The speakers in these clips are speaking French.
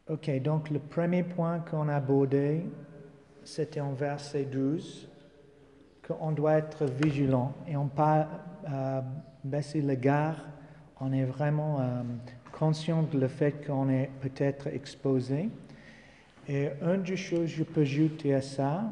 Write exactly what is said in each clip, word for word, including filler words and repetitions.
Ok, donc le premier point qu'on a abordé, c'était en verset douze, qu'on doit être vigilant et on ne pas euh, baisser le garde. On est vraiment euh, conscient de le fait qu'on est peut-être exposé. Et une des choses que je peux ajouter à ça,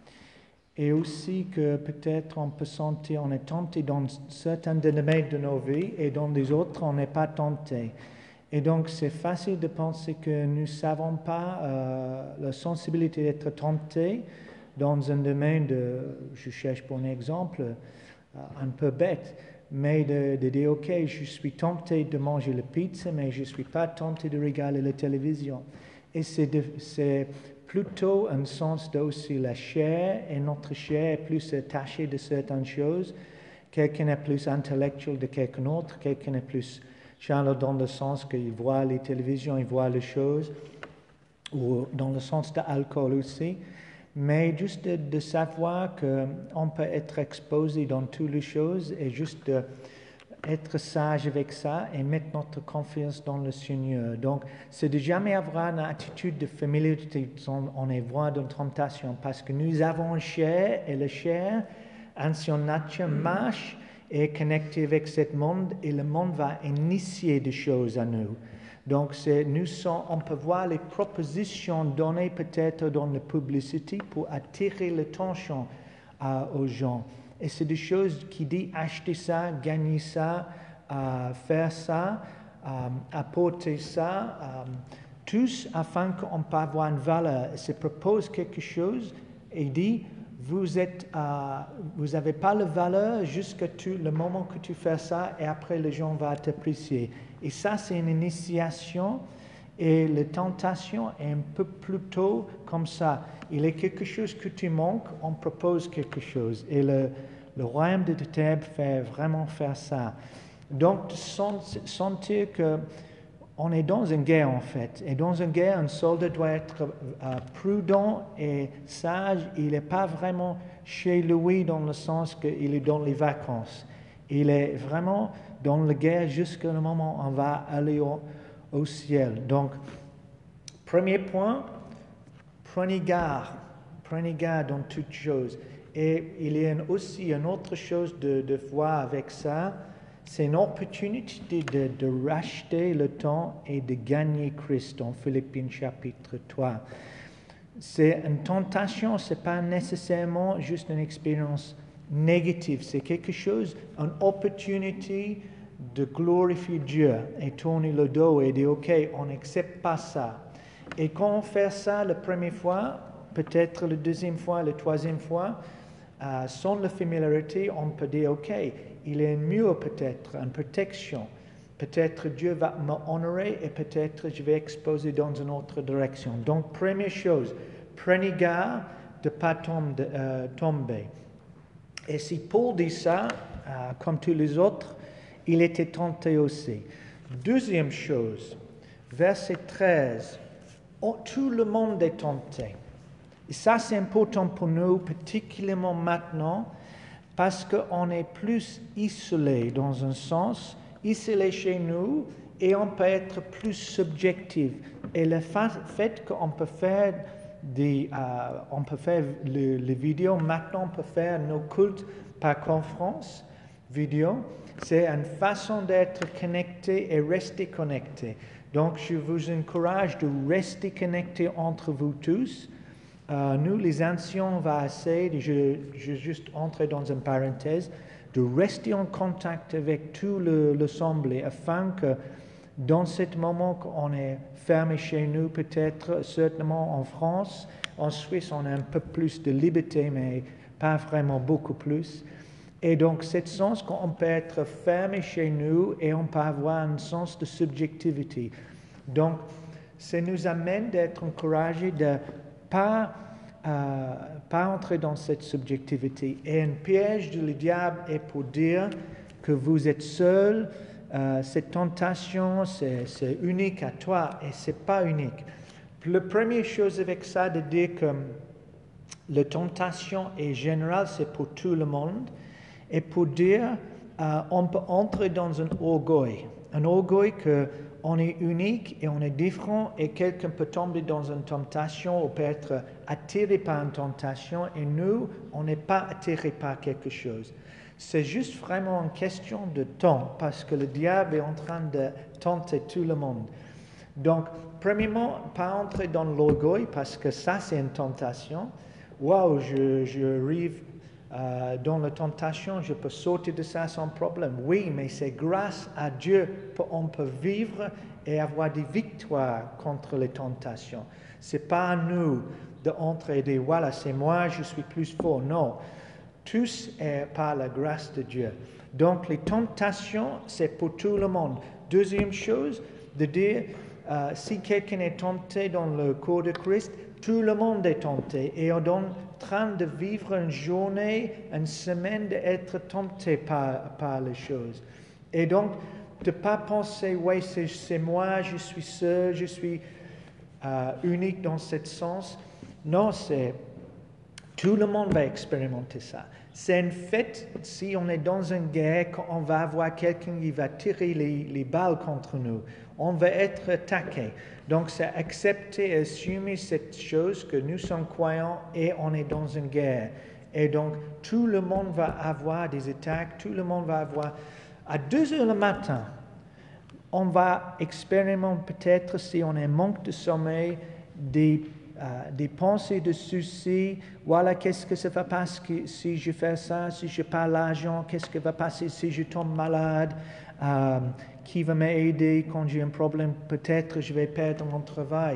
et aussi que peut-être on peut sentir, on est tenté dans certains domaines de nos vies et dans les autres, on n'est pas tenté. Et donc, c'est facile de penser que nous ne savons pas euh, la sensibilité d'être tenté dans un domaine de, je cherche pour un exemple, euh, un peu bête, mais de, de dire, ok, je suis tenté de manger la pizza, mais je ne suis pas tenté de regarder la télévision. Et c'est, de, c'est plutôt un sens d'aussi la chair, et notre chair est plus attachée de certaines choses. Quelqu'un est plus intellectuel de quelqu'un d'autre, quelqu'un est plus shallow dans le sens qu'il voit les télévisions, il voit les choses, ou dans le sens de l'alcool aussi. Mais juste de, de savoir qu'on peut être exposé dans toutes les choses et juste de, être sage avec ça et mettre notre confiance dans le Seigneur. Donc, c'est de jamais avoir une attitude de familiarité on est voie d'une tentation parce que nous avons une chair et la chair, en son nature, marche et est connectée avec ce monde et le monde va initier des choses à nous. Donc, c'est, nous sommes, on peut voir les propositions données peut-être dans la publicité pour attirer l'attention euh, aux gens. Et c'est des choses qui disent acheter ça, gagner ça, euh, faire ça, euh, apporter ça, euh, tous afin qu'on puisse avoir une valeur. Il se propose quelque chose et dit vous êtes, euh, vous n'avez pas la valeur jusqu'à tu, le moment que tu fais ça et après les gens vont t'apprécier. Et ça, c'est une initiation et la tentation est un peu plus tôt comme ça. Il y a quelque chose que tu manques, on propose quelque chose. Et le, le royaume de ténèbres fait vraiment faire ça. Donc, sentir qu'on est dans une guerre en fait. Et dans une guerre, un soldat doit être euh, prudent et sage. Il n'est pas vraiment chez lui dans le sens qu'il est dans les vacances. Il est vraiment dans la guerre jusqu'au moment où on va aller au, au ciel. Donc, premier point, prenez garde. Prenez garde dans toutes choses. Et il y a aussi une autre chose de, de voir avec ça, c'est une opportunité de, de racheter le temps et de gagner Christ en Philippiens chapitre trois. C'est une tentation, ce n'est pas nécessairement juste une expérience négative, c'est quelque chose, une opportunité de glorifier Dieu et tourner le dos et dire ok, on n'accepte pas ça. Et quand on fait ça la première fois, peut-être la deuxième fois, la troisième fois, euh, sans la familiarité, on peut dire ok, il y a un mur peut-être, une protection. Peut-être Dieu va m'honorer et peut-être je vais exposer dans une autre direction. Donc, première chose, prenez garde de ne pas tomber, euh, tomber. Et si Paul dit ça, euh, comme tous les autres, il était tenté aussi. Deuxième chose, verset treize, oh, tout le monde est tenté. Et ça, c'est important pour nous, particulièrement maintenant, parce qu'on est plus isolé dans un sens, isolé chez nous, et on peut être plus subjectif. Et le fait qu'on peut faire des, euh, on peut faire les, les vidéos, maintenant on peut faire nos cultes par conférence vidéo, c'est une façon d'être connecté et rester connecté. Donc je vous encourage de rester connecté entre vous tous. Euh, nous, les anciens, on va essayer, je, je juste entrer dans une parenthèse, de rester en contact avec tout l'assemblée afin que dans ce moment qu'on est fermé chez nous, peut-être certainement en France, en Suisse, on a un peu plus de liberté, mais pas vraiment beaucoup plus. Et donc, ce sens qu'on peut être fermé chez nous et on peut avoir un sens de subjectivité. Donc, ça nous amène d'être encouragés de pas, euh, pas entrer dans cette subjectivité. Et un piège du diable est pour dire que vous êtes seul, euh, cette tentation, c'est, c'est unique à toi et ce n'est pas unique. La première chose avec ça, de dire que la tentation est générale, c'est pour tout le monde, et pour dire euh, on peut entrer dans un orgueil, un orgueil que on est unique et on est différent et quelqu'un peut tomber dans une tentation ou peut être attiré par une tentation et nous, on n'est pas attiré par quelque chose. C'est juste vraiment une question de temps parce que le diable est en train de tenter tout le monde. Donc, premièrement, pas entrer dans l'orgueil parce que ça, c'est une tentation. Waouh, je, je arrive euh, dans la tentation, je peux sortir de ça sans problème. Oui, mais c'est grâce à Dieu qu'on peut vivre et avoir des victoires contre les tentations. Ce n'est pas à nous d'entrer et dire, voilà, c'est moi, je suis plus fort. Non, tous est par la grâce de Dieu. Donc, les tentations, c'est pour tout le monde. Deuxième chose, de dire, euh, si quelqu'un est tenté dans le corps de Christ, tout le monde est tenté et on est en train de vivre une journée, une semaine d'être tenté par, par les choses. Et donc, de ne pas penser, oui, c'est, c'est moi, je suis seul, je suis euh, unique dans ce sens. Non, c'est tout le monde va expérimenter ça. C'est un fait, si on est dans une guerre, qu'on va avoir quelqu'un qui va tirer les, les balles contre nous. On va être attaqué. Donc, c'est accepter et assumer cette chose que nous sommes croyants et on est dans une guerre. Et donc, tout le monde va avoir des attaques, tout le monde va avoir... À deux heures le matin, on va expérimenter peut-être, si on est en manque de sommeil, des, euh, des pensées de soucis. Voilà, qu'est-ce que ça va passer si je fais ça, si je n'ai pas l'argent, qu'est-ce qui va passer si je tombe malade, euh, qui va m'aider quand j'ai un problème, peut-être je vais perdre mon travail.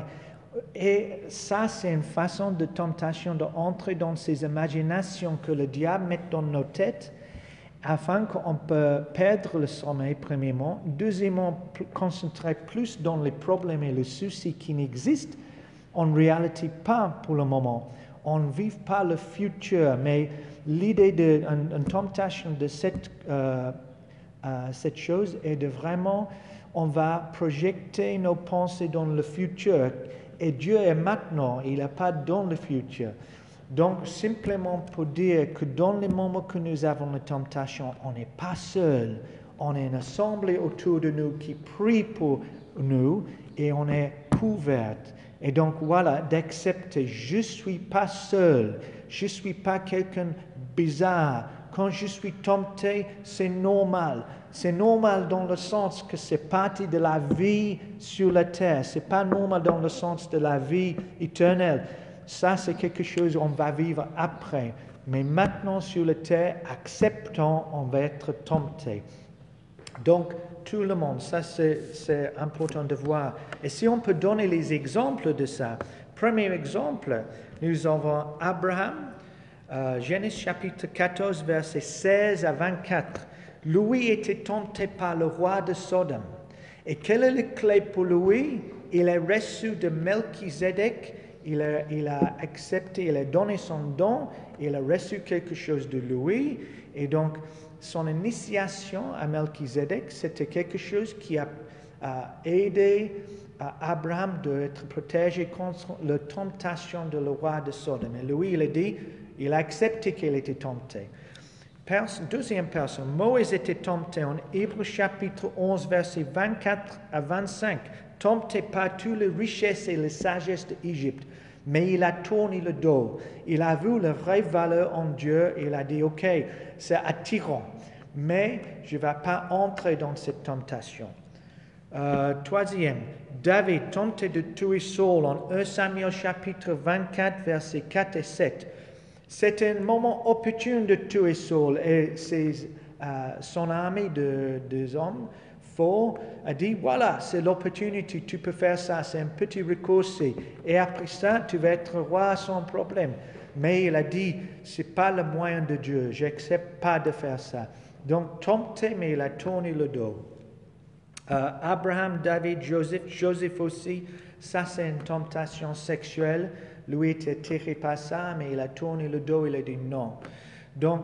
Et ça, c'est une façon de tentation d'entrer dans ces imaginations que le diable met dans nos têtes afin qu'on peut perdre le sommeil, premièrement. Deuxièmement, concentrer plus dans les problèmes et les soucis qui n'existent en réalité pas pour le moment. On ne vit pas le futur, mais l'idée d'une tentation de cette, euh, euh, cette chose est de vraiment, on va projeter nos pensées dans le futur. Et Dieu est maintenant, il n'est pas dans le futur. Donc, simplement pour dire que dans les moments que nous avons la tentation, on n'est pas seul. On est une assemblée autour de nous qui prie pour nous et on est couverte. Et donc, voilà, d'accepter, je ne suis pas seul. Je ne suis pas quelqu'un bizarre. Quand je suis tenté, c'est normal. C'est normal dans le sens que c'est partie de la vie sur la terre. Ce n'est pas normal dans le sens de la vie éternelle. Ça, c'est quelque chose qu'on va vivre après. Mais maintenant, sur la terre, acceptant, on va être tenté. Donc, tout le monde, ça, c'est, c'est important de voir. Et si on peut donner les exemples de ça. Premier exemple, nous avons Abraham, euh, Genèse chapitre quatorze, versets seize à vingt-quatre. Lui était tenté par le roi de Sodome. Et quelle est la clé pour lui? Il a reçu de Melchizedek. Il a, il a accepté, il a donné son don, il a reçu quelque chose de lui. Et donc, son initiation à Melchizedek, c'était quelque chose qui a, a aidé à Abraham d'être protégé contre la tentation de le roi de Sodome. Et lui, il a dit, il a accepté qu'il était tenté. Pers- deuxième personne, Moïse était tenté en Hébreux chapitre onze, versets vingt-quatre à vingt-cinq. Tenté par toutes les richesses et les sagesses d'Égypte. Mais il a tourné le dos. Il a vu la vraie valeur en Dieu et il a dit, ok, c'est attirant, mais je ne vais pas entrer dans cette tentation. Euh, troisième, David tenté de tuer Saul en premier Samuel chapitre vingt-quatre, versets quatre et sept. C'était un moment opportun de tuer Saul et ses, euh, son armée de, de hommes forts a dit, voilà, c'est l'opportunité, tu peux faire ça, c'est un petit raccourci. Et après ça, tu vas être roi sans problème. Mais il a dit, ce n'est pas le moyen de Dieu, je n'accepte pas de faire ça. Donc, tenté, mais il a tourné le dos. Euh, Abraham, David, Joseph, Joseph aussi, ça c'est une tentation sexuelle. Lui était attiré par ça, mais il a tourné le dos, il a dit non. Donc,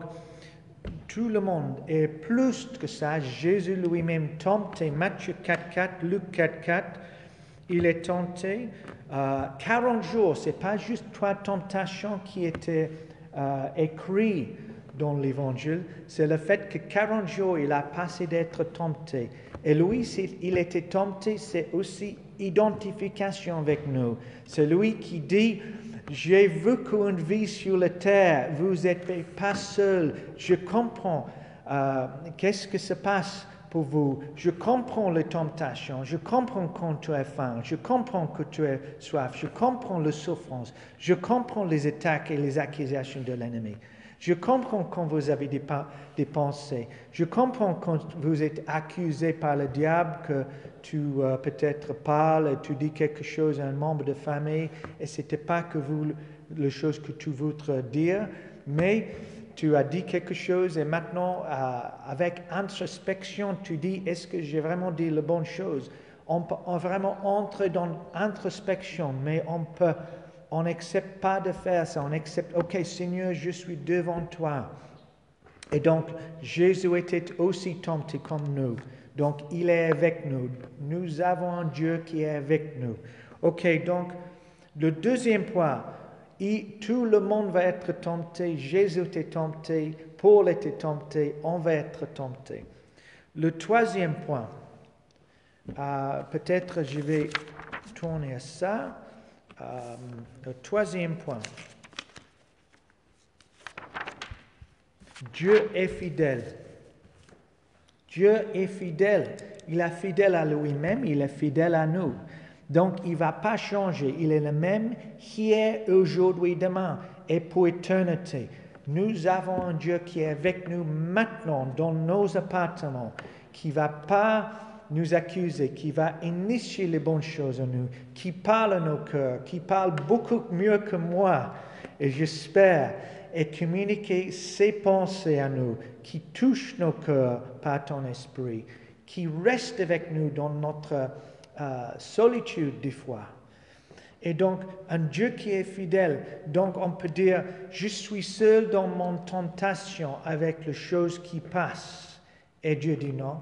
tout le monde, et plus que ça, Jésus lui-même tenté, Matthieu quatre quatre, Luc quatre quatre, il est tenté euh, quarante jours, ce n'est pas juste trois tentations qui étaient euh, écrites dans l'Évangile, c'est le fait que quarante jours, il a passé d'être tenté. Et lui, s'il était tenté, c'est aussi identification avec nous. C'est lui qui dit, j'ai vécu une vie sur la terre, vous n'êtes pas seul, je comprends euh, qu'est-ce que se passe pour vous, je comprends les tentations, je comprends quand tu as faim, je comprends que tu as soif, je comprends les souffrances, je comprends les attaques et les accusations de l'ennemi. Je comprends quand vous avez des, des pensées. Je comprends quand vous êtes accusé par le diable que tu euh, peut-être parles et tu dis quelque chose à un membre de famille et ce n'était pas que vous, la chose que tu voudrais dire, mais tu as dit quelque chose et maintenant, euh, avec introspection, tu dis, est-ce que j'ai vraiment dit la bonne chose? On peut on vraiment entrer dans l'introspection, mais on peut... On n'accepte pas de faire ça. On accepte, OK, Seigneur, je suis devant toi. Et donc, Jésus était aussi tenté comme nous. Donc, il est avec nous. Nous avons un Dieu qui est avec nous. OK, donc, le deuxième point, il, tout le monde va être tenté. Jésus était tenté. Paul était tenté. On va être tenté. Le troisième point, euh, peut-être je vais tourner à ça. Euh, le troisième point. Dieu est fidèle. Dieu est fidèle. Il est fidèle à lui-même, il est fidèle à nous. Donc, il ne va pas changer. Il est le même hier, aujourd'hui, demain et pour éternité. Nous avons un Dieu qui est avec nous maintenant dans nos appartements, qui ne va pas nous accuser, qui va initier les bonnes choses en nous, qui parle à nos cœurs, qui parle beaucoup mieux que moi, et j'espère, et communiquer ses pensées à nous, qui touche nos cœurs par ton esprit, qui reste avec nous dans notre euh, solitude des fois. Et donc, un Dieu qui est fidèle. Donc, on peut dire, je suis seul dans mon tentation avec les choses qui passent. Et Dieu dit non.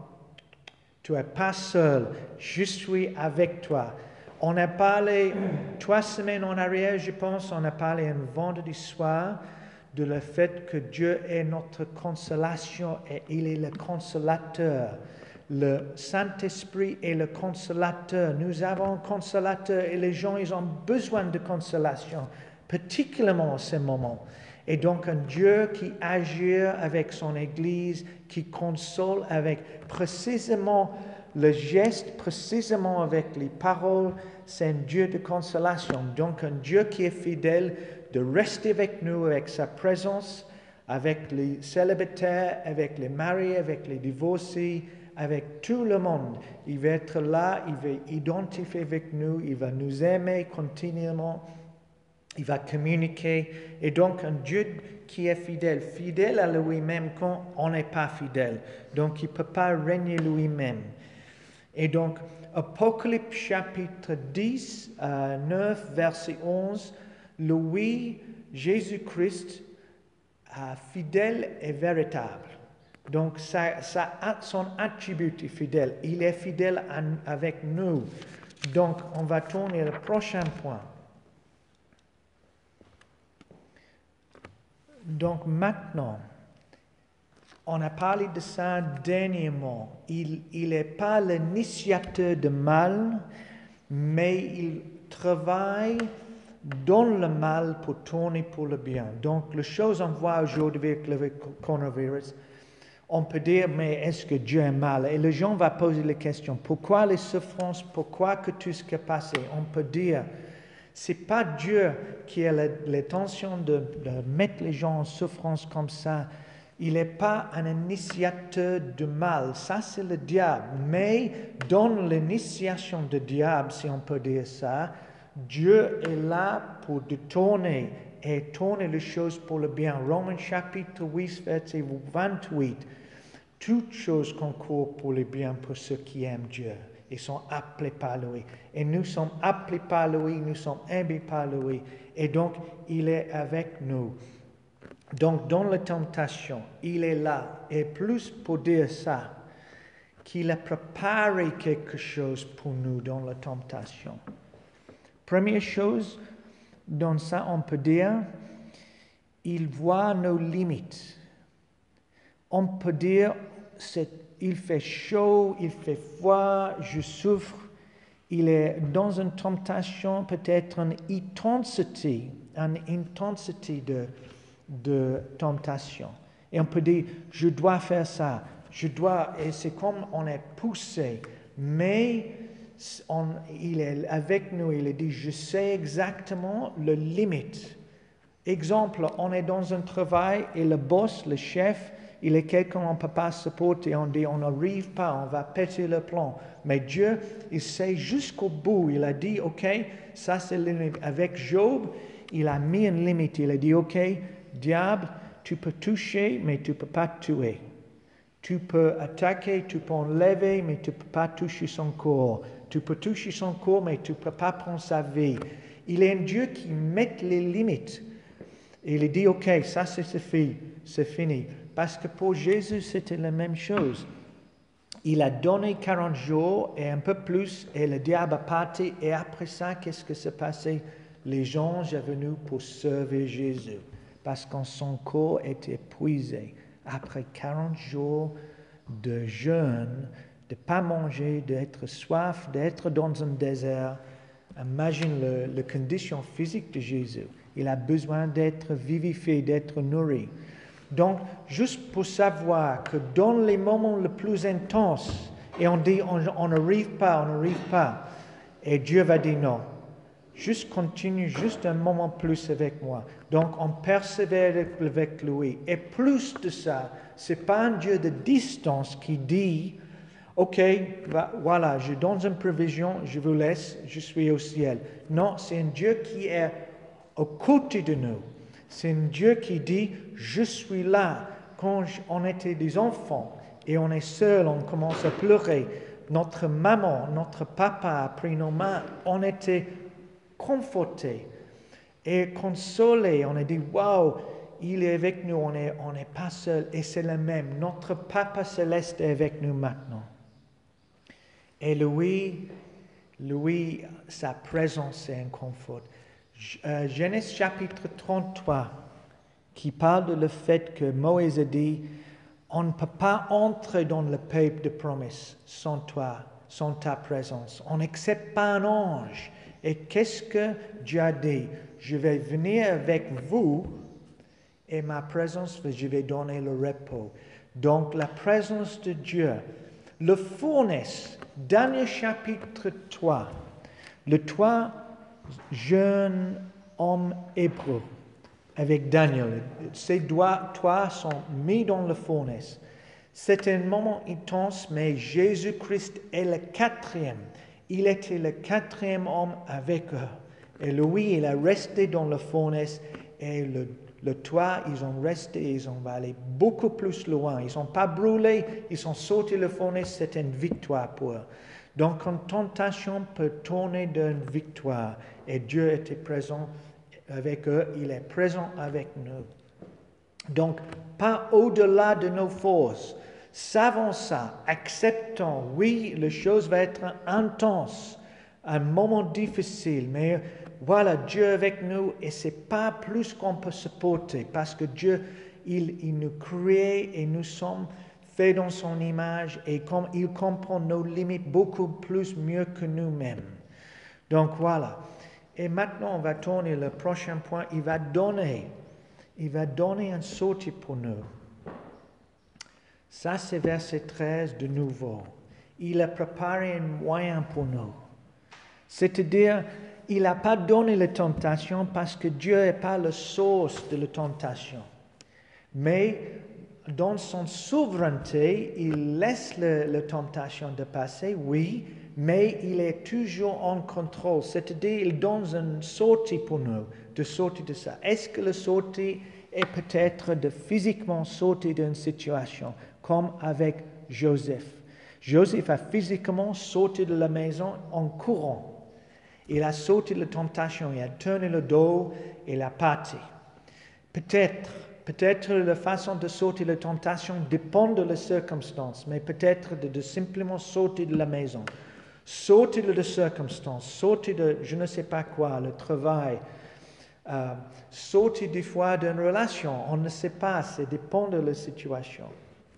Tu n'es pas seul, je suis avec toi. On a parlé trois semaines en arrière, je pense, on a parlé un vendredi soir de le fait que Dieu est notre consolation et il est le consolateur. Le Saint-Esprit est le consolateur. Nous avons un consolateur et les gens, ils ont besoin de consolation, particulièrement en ce moment. Et donc un Dieu qui agit avec son Église, qui console avec précisément le geste, précisément avec les paroles, c'est un Dieu de consolation. Donc un Dieu qui est fidèle de rester avec nous, avec sa présence, avec les célibataires, avec les mariés, avec les divorcés, avec tout le monde. Il va être là, il va identifier avec nous, il va nous aimer continuellement. Il va communiquer. Et donc, un Dieu qui est fidèle, fidèle à lui-même quand on n'est pas fidèle. Donc, il ne peut pas régner lui-même. Et donc, Apocalypse chapitre dix, euh, neuf, verset onze, lui, Jésus-Christ, euh, fidèle et véritable. Donc, ça, ça a son attribut est fidèle. Il est fidèle à, avec nous. Donc, on va tourner au prochain point. Donc maintenant, on a parlé de ça dernièrement. Il n'est pas l'initiateur de mal, mais il travaille dans le mal pour tourner pour le bien. Donc, les choses on voit aujourd'hui avec le coronavirus, on peut dire, mais est-ce que Dieu est mal? Et les gens vont poser la question, pourquoi les souffrances, pourquoi que tout ce qui est passé? On peut dire, ce n'est pas Dieu qui a l'intention de, de mettre les gens en souffrance comme ça. Il n'est pas un initiateur de mal. Ça, c'est le diable. Mais dans l'initiation du diable, si on peut dire ça, Dieu est là pour détourner et tourner les choses pour le bien. Romains chapitre huit, verset vingt-huit. Toutes choses concourent pour le bien pour ceux qui aiment Dieu. Ils sont appelés par lui. Et nous sommes appelés par lui, nous sommes aimés par lui. Et donc, il est avec nous. Donc, dans la tentation, il est là. Et plus pour dire ça, qu'il a préparé quelque chose pour nous dans la tentation. Première chose, dans ça, on peut dire, il voit nos limites. on peut dire, c'est, il fait chaud, il fait froid, je souffre. Il est dans une tentation, peut-être une intensité, une intensité de, de tentation. Et on peut dire, je dois faire ça, je dois, et c'est comme on est poussé, mais on, il est avec nous, il a dit, je sais exactement le limite. Exemple, on est dans un travail et le boss, le chef, il est quelqu'un qu'on ne peut pas supporter, on dit on n'arrive pas, on va péter le plan. Mais Dieu, il sait jusqu'au bout, il a dit, ok, ça c'est le limite. Avec Job, il a mis une limite, il a dit, ok, diable, tu peux toucher, mais tu ne peux pas tuer. Tu peux attaquer, tu peux enlever, mais tu ne peux pas toucher son corps. Tu peux toucher son corps, mais tu ne peux pas prendre sa vie. Il est un Dieu qui met les limites. Et il dit, ok, ça c'est fini, c'est fini. Parce que pour Jésus, c'était la même chose. Il a donné quarante jours et un peu plus, et le diable a parti. Et après ça, qu'est-ce qui s'est passé? Les gens sont venus pour servir Jésus, parce que son corps était épuisé. Après quarante jours de jeûne, de ne pas manger, d'être soif, d'être dans un désert, imagine le, la condition physique de Jésus. Il a besoin d'être vivifié, d'être nourri. Donc, juste pour savoir que dans les moments les plus intenses, et on dit on n'arrive pas, on n'arrive pas, et Dieu va dire non. Juste continue, juste un moment plus avec moi. Donc, on persévère avec lui. Et plus de ça, ce n'est pas un Dieu de distance qui dit, ok, voilà, je donne une provision, je vous laisse, je suis au ciel. Non, c'est un Dieu qui est aux côtés de nous. C'est un Dieu qui dit, je suis là. Quand on était des enfants et on est seul, on commence à pleurer. Notre maman, notre papa a pris nos mains, on était confortés et consolés. On a dit, waouh, il est avec nous, on n'est on est pas seul. Et c'est le même. Notre Papa Céleste est avec nous maintenant. Et lui, lui, sa présence est un confort. Euh, Genèse chapitre trente-trois, qui parle de le fait que Moïse a dit, on ne peut pas entrer dans le pays de promesse sans toi, sans ta présence. On n'accepte pas un ange. Et qu'est-ce que Dieu a dit? Je vais venir avec vous et ma présence, je vais donner le repos. Donc la présence de Dieu, le fournaise, dernier chapitre trois, le trois jeunes hommes hébreux avec Daniel, ces doigts, toi sont mis dans le fournaise. C'est un moment intense, mais Jésus-Christ est le quatrième. Il était le quatrième homme avec eux. Et lui, il est resté dans le fournaise et le, le toit, ils ont resté, ils ont allé beaucoup plus loin. Ils ne sont pas brûlés, ils sont sautés le fournaise, c'est une victoire pour eux. Donc, une tentation peut tourner d'une victoire. Et Dieu était présent avec eux, il est présent avec nous. Donc, pas au-delà de nos forces. Savons ça, acceptons, oui, la chose va être intense, un moment difficile, mais voilà, Dieu avec nous, et ce n'est pas plus qu'on peut supporter, parce que Dieu, il, il nous crée et nous sommes faits dans son image, et comme il comprend nos limites beaucoup plus mieux que nous-mêmes. Donc voilà. Et maintenant, on va tourner le prochain point. Il va donner, il va donner un sortie pour nous. Ça, c'est verset treize de nouveau. Il a préparé un moyen pour nous. C'est-à-dire, il n'a pas donné la tentation parce que Dieu n'est pas la source de la tentation. Mais dans son souveraineté, il laisse le, la tentation de passer, oui, mais il est toujours en contrôle. C'est-à-dire, il donne une sortie pour nous, de sortir de ça. Est-ce que la sortie est peut-être de physiquement sortir d'une situation, comme avec Joseph? Joseph a physiquement sorti de la maison en courant. Il a sorti de la tentation, il a tourné le dos et il a parti. Peut-être, peut-être la façon de sortir de la tentation dépend de la circonstance, mais peut-être de, de simplement sortir de la maison. Sortir de la circonstance, sortir de je ne sais pas quoi, le travail, euh, sortir des fois d'une relation, on ne sait pas, ça dépend de la situation.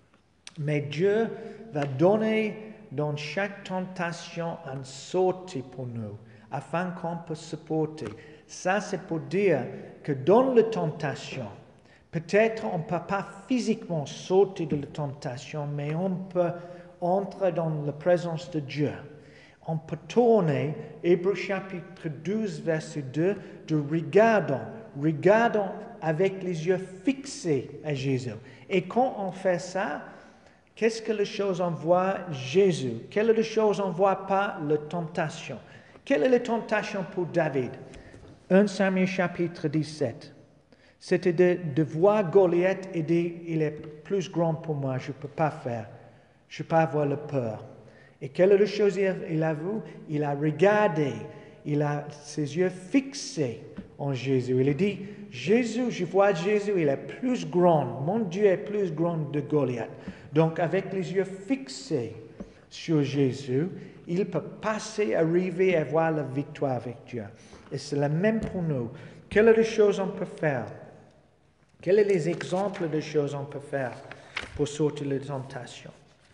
Mais Dieu va donner dans chaque tentation une sortie pour nous, afin qu'on puisse supporter. Ça, c'est pour dire que dans la tentation, peut-être on ne peut pas physiquement sortir de la tentation, mais on peut entrer dans la présence de Dieu. On peut tourner, Hébreux chapitre douze, verset deux, de regardons, regardons avec les yeux fixés à Jésus. Et quand on fait ça, qu'est-ce que les choses on voit Jésus? Quelle est la chose on ne voit pas? La tentation. Quelle est la tentation pour David? premier Samuel chapitre dix-sept. C'était de, de voir Goliath et dire, il est plus grand pour moi, je ne peux pas faire. Je ne peux pas avoir la peur. Et quelle est la chose il a vu? Il a regardé, il a ses yeux fixés en Jésus. Il a dit, Jésus, je vois Jésus, il est plus grand. Mon Dieu est plus grand que Goliath. Donc avec les yeux fixés sur Jésus, il peut passer, arriver et avoir la victoire avec Dieu. Et c'est la même pour nous. Quelles sont les choses qu'on peut faire? Quels sont les exemples de choses qu'on peut faire pour sortir de la tentation?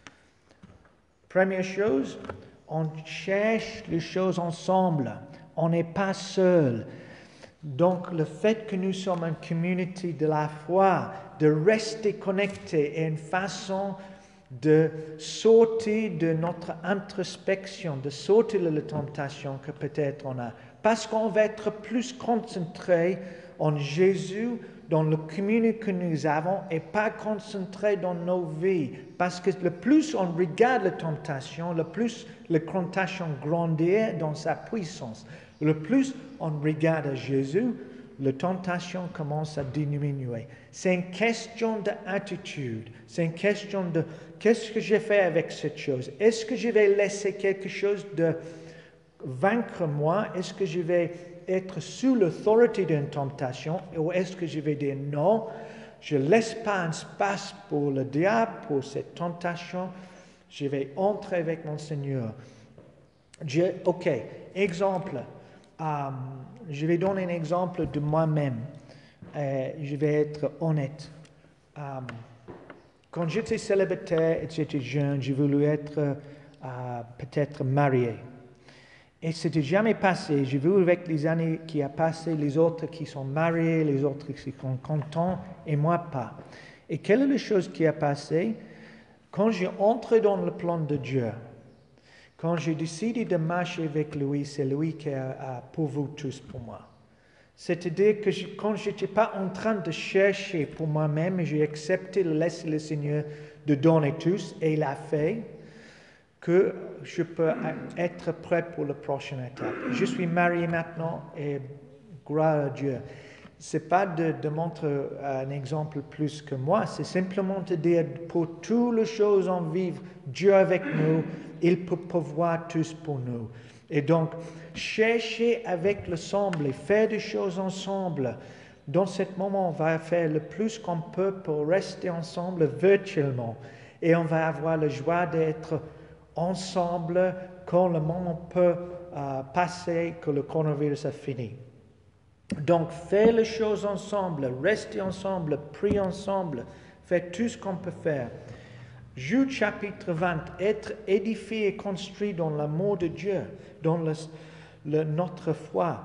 Première chose, on cherche les choses ensemble. On n'est pas seul. Donc, le fait que nous sommes une communauté de la foi, de rester connectés est une façon de sortir de notre introspection, de sortir de la tentation que peut-être on a. Parce qu'on va être plus concentré en Jésus, dans la communauté que nous avons, et pas concentré dans nos vies. Parce que le plus on regarde la tentation, le plus la tentation grandit dans sa puissance. Le plus on regarde Jésus, la tentation commence à diminuer. C'est une question d'attitude. C'est une question de qu'est-ce que j'ai fait avec cette chose? Est-ce que je vais laisser quelque chose de vaincre moi? Est-ce que je vais être sous l'autorité d'une tentation? Ou est-ce que je vais dire non, je ne laisse pas un espace pour le diable, pour cette tentation. Je vais entrer avec mon Seigneur. Je, ok, exemple. Um, je vais donner un exemple de moi-même. Euh, je vais être honnête. Um, quand j'étais célibataire et j'étais jeune, j'ai voulu être uh, peut-être marié. Et ce n'était jamais passé. J'ai vu avec les années qui ont passé, les autres qui sont mariés, les autres qui sont contents, et moi pas. Et quelle est la chose qui a passé? Quand j'ai entré dans le plan de Dieu, quand j'ai décidé de marcher avec lui, c'est lui qui a, a pourvu tous pour moi. C'est-à-dire que je, quand je n'étais pas en train de chercher pour moi-même, j'ai accepté de laisser le Seigneur de donner tous, et il a fait que je peux être prêt pour la prochaine étape. Je suis marié maintenant et gloire à Dieu. Ce n'est pas de, de montrer un exemple plus que moi, c'est simplement de dire pour toutes les choses en vivre, Dieu avec nous, il peut pourvoir tous pour nous. Et donc, chercher avec l'ensemble et faire des choses ensemble. Dans ce moment, on va faire le plus qu'on peut pour rester ensemble virtuellement. Et on va avoir la joie d'être ensemble quand le moment peut euh, passer, que le coronavirus a fini. Donc, faire les choses ensemble, rester ensemble, prier ensemble, faire tout ce qu'on peut faire. Jude chapitre vingt, être édifié et construit dans l'amour de Dieu, dans le, le, notre foi.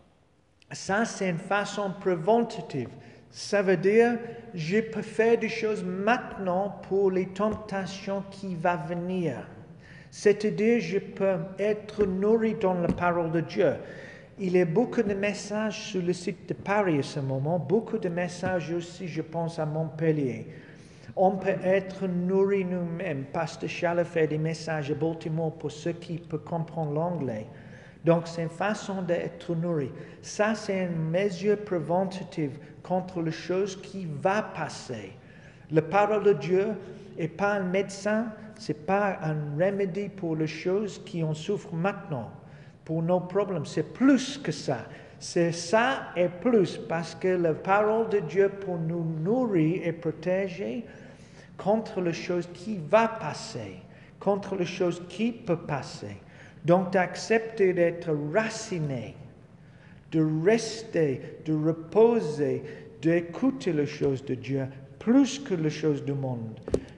Ça, c'est une façon préventive. Ça veut dire, je peux faire des choses maintenant pour les tentations qui vont venir. C'est-à-dire, je peux être nourri dans la parole de Dieu. Il y a beaucoup de messages sur le site de Paris à ce moment, beaucoup de messages aussi, je pense, à Montpellier. On peut être nourri nous-mêmes. Pasteur Charles fait des messages à Baltimore pour ceux qui peuvent comprendre l'anglais. Donc, c'est une façon d'être nourri. Ça, c'est une mesure préventive contre les choses qui vont passer. La parole de Dieu n'est pas un médecin, ce n'est pas un remède pour les choses qui en souffrent maintenant, pour nos problèmes. C'est plus que ça. C'est ça et plus, parce que la parole de Dieu pour nous nourrir et protéger contre les choses qui vont passer, contre les choses qui peuvent passer. Donc, d'accepter d'être raciné, de rester, de reposer, d'écouter les choses de Dieu plus que les choses du monde.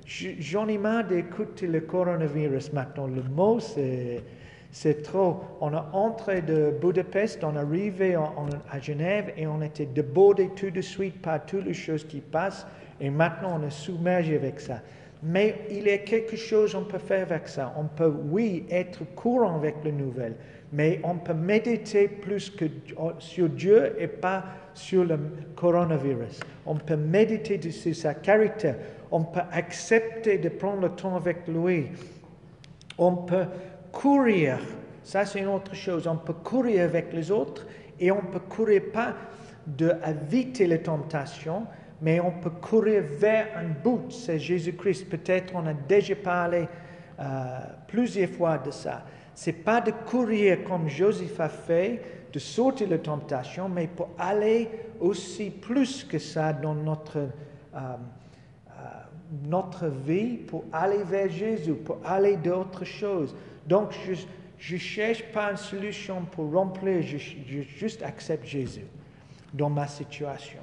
J'en ai marre d'écouter le coronavirus maintenant. Le mot, c'est, c'est trop. On est entré de Budapest, on est arrivé en, en, à Genève et on était débordé tout de suite par toutes les choses qui passent. Et maintenant, on est submergé avec ça. Mais il y a quelque chose qu'on peut faire avec ça. On peut, oui, être courant avec les nouvelles, mais on peut méditer plus que sur Dieu et pas sur le coronavirus. On peut méditer sur sa caractère. On peut accepter de prendre le temps avec lui. On peut courir. Ça, c'est une autre chose. On peut courir avec les autres et on peut courir pas d'éviter les tentations, mais on peut courir vers un but. C'est Jésus-Christ. Peut-être on a déjà parlé euh, plusieurs fois de ça. C'est pas de courir comme Joseph a fait, de sauter la tentation, mais pour aller aussi plus que ça dans notre, euh, euh, notre vie, pour aller vers Jésus, pour aller d'autres choses. Donc, je ne cherche pas une solution pour remplir, je, je juste accepte Jésus dans ma situation.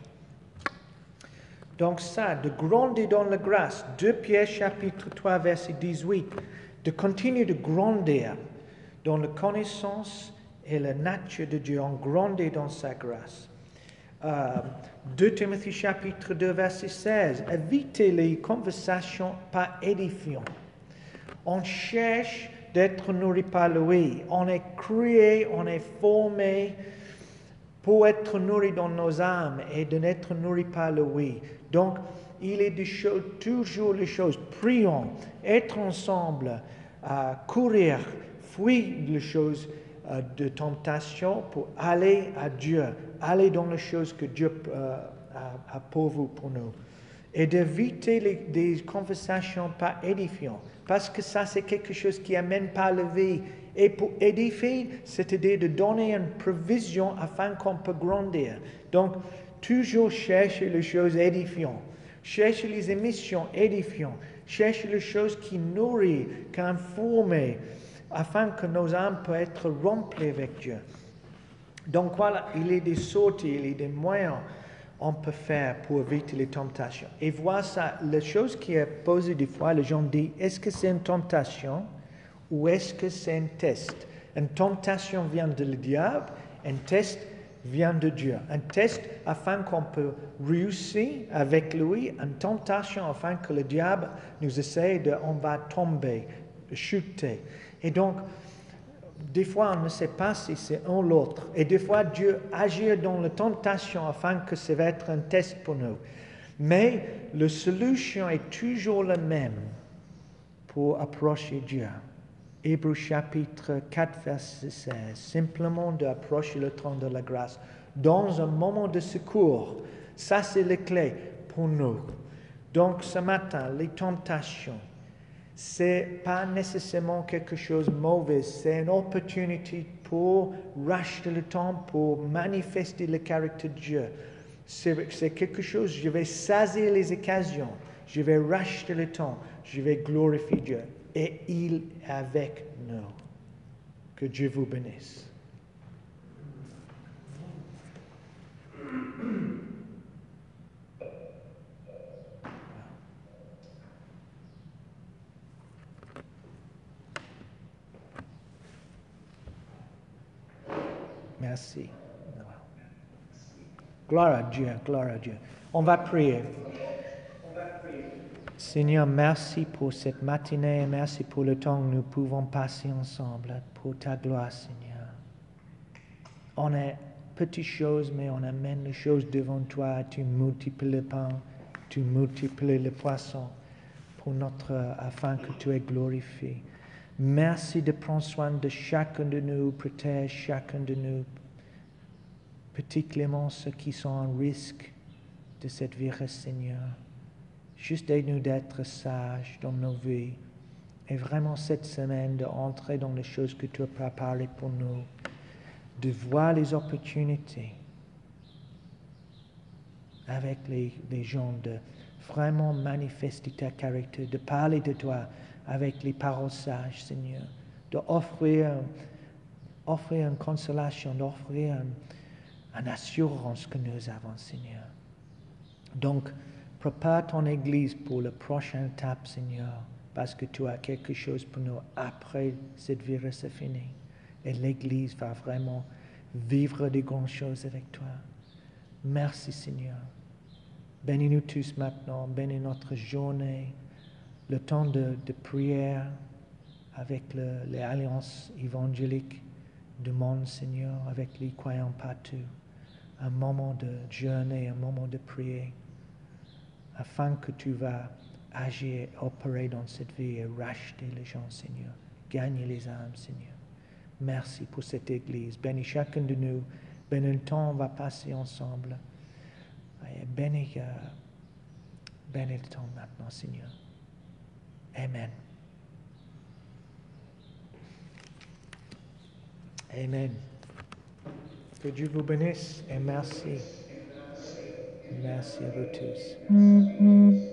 Donc ça, de grandir dans la grâce, deux Pierre chapitre trois, verset dix-huit, de continuer de grandir dans la connaissance et la nature de Dieu, on grandit dans sa grâce. Euh, deux Timothée chapitre deux, verset seize, évitez les conversations pas édifiantes. On cherche d'être nourri par lui. On est créé, on est formé pour être nourri dans nos âmes et d'être nourri par lui. Donc, il est des choses, toujours les choses. Prions, être ensemble, euh, courir, fuir les choses euh, de tentation pour aller à Dieu, aller dans les choses que Dieu euh, a, a pour vous, pour nous. Et d'éviter les, des conversations pas édifiantes. Parce que ça, c'est quelque chose qui amène pas la vie. Et pour édifier, c'est-à-dire de donner une provision afin qu'on peut grandir. Donc, toujours chercher les choses édifiantes. Chercher les émissions édifiantes. Chercher les choses qui nourrissent, qui informent, afin que nos âmes puissent être remplies avec Dieu. Donc voilà, il y a des sorties, il y a des moyens qu'on peut faire pour éviter les tentations. Et voilà ça, la chose qui est posée des fois, les gens disent, est-ce que c'est une tentation ou est-ce que c'est un test? Une tentation vient de le diable, un test vient de Dieu. Un test afin qu'on peut réussir avec lui, une tentation afin que le diable nous essaie de, on va tomber, chuter. Et donc, des fois, on ne sait pas si c'est un ou l'autre. Et des fois, Dieu agit dans la tentation afin que ça va être un test pour nous. Mais la solution est toujours la même pour approcher Dieu. Hébreux chapitre quatre, verset seize. Simplement d'approcher le trône de la grâce dans un moment de secours. Ça, c'est la clé pour nous. Donc, ce matin, les tentations, c'est pas nécessairement quelque chose de mauvais, c'est une opportunité pour racheter le temps, pour manifester le caractère de Dieu. C'est, c'est quelque chose, je vais saisir les occasions, je vais racheter le temps, je vais glorifier Dieu. Et il est avec nous. Que Dieu vous bénisse. Merci. Gloire à Dieu, gloire à Dieu. On va prier. Seigneur, merci pour cette matinée, merci pour le temps que nous pouvons passer ensemble, pour ta gloire, Seigneur. On est petites choses, mais on amène les choses devant toi. Tu multiplies le pain, tu multiplies le poisson pour notre, afin que tu es glorifié. Merci de prendre soin de chacun de nous, protège chacun de nous, particulièrement ceux qui sont en risque de cette virus, Seigneur. Juste aide-nous d'être sages dans nos vies et vraiment cette semaine d'entrer dans les choses que tu as préparées pour nous, de voir les opportunités avec les, les gens, de vraiment manifester ta caractère, de parler de toi avec les paroles sages, Seigneur, d'offrir offrir une consolation, d'offrir une, une assurance que nous avons, Seigneur. Donc, Prépare ton Église pour la prochaine étape, Seigneur, parce que tu as quelque chose pour nous après cette vie c'est fini. Et l'Église va vraiment vivre de grandes choses avec toi. Merci, Seigneur. Bénis-nous tous maintenant. Bénis notre journée, le temps de, de prière avec le, les alliances évangéliques du monde, Seigneur, avec les croyants partout. Un moment de jeûner, un moment de prier, afin que tu vas agir, opérer dans cette vie et racheter les gens, Seigneur. Gagner les âmes, Seigneur. Merci pour cette Église. Bénis chacun de nous. Bénis le temps, on va passer ensemble. Et bénis, euh, bénis le temps maintenant, Seigneur. Amen. Amen. Que Dieu vous bénisse et merci. Merci à vous tous.